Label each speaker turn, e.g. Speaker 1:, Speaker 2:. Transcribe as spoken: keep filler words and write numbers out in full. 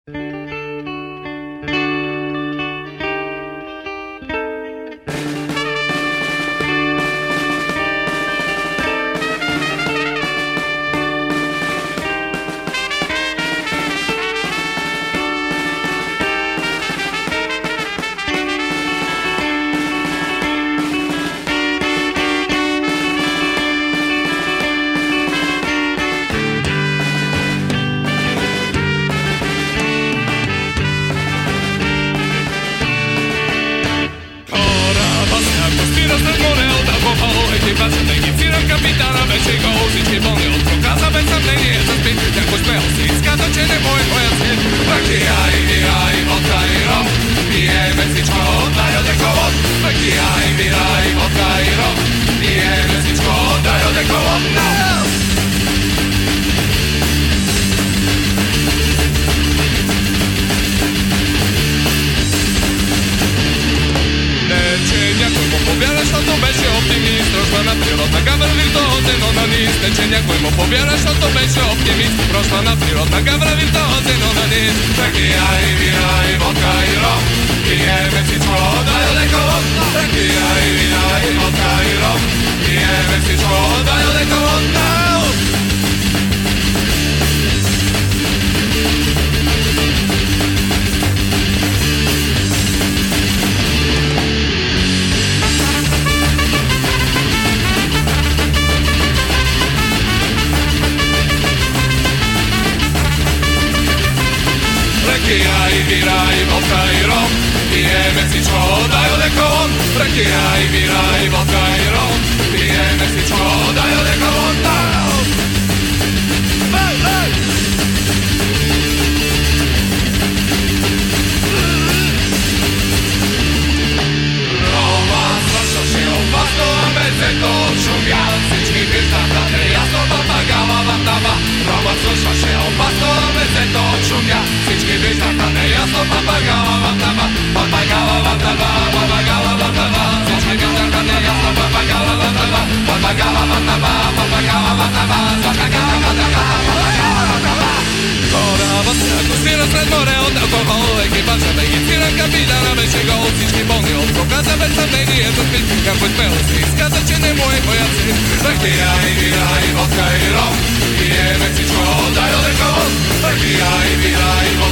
Speaker 1: Kapitana večej go uzičky plný od kroka. Za veď sam není je to zbyt, jako špehol si skáza, če neboj moja svět. Taky aj, vyraj, vodka i rom, pijeme sičko, daj odeko vod. Taky aj, vyraj, vodka i rom, pijeme sičko, daj odeko vod. No! Някой му повярваш, защото беше оптимист. Прошла на природна гавра, виртуозен онанист. Тече някой му повярваш, защото беше оптимист. Прошла на природна гавра, виртуозен онанист. Ракия и вина и водка и ром, пиеме всичко, дай олеко вод. Ракия и вина и водка и ром, пиеме всичко, дай олеко вод. Rakija i vira i vodka i rom, pijeme sičko, daj odeko von. Rakija i vira i vodka i rom, pijeme sičko, daj odeko von. Hej, hej! Roma zvršo się opasno, a bez to szumia. Всички виждат, ясно papagała wam dawa. Roma zvršo się opasno, a bez to szumia. Всички виждат, ясно papagała wam dawa. Papagała wam dawa, papagała wam dawa. Всички виждат, ясно papagała wam dawa. Papagała wam dawa, papagała wam dawa. Papagała wam dawa, papagała wam dawa. Korava se akustira sred more od alkoholu. Ekipaža medicina kapitana veće go. Всички болни от проказа без съмнение за спит. Какой смел се изказа, че не му е бояци. Ракия и вина и водка и ром, пиеме всичко, дай олеко вод. Ракия и вина и водка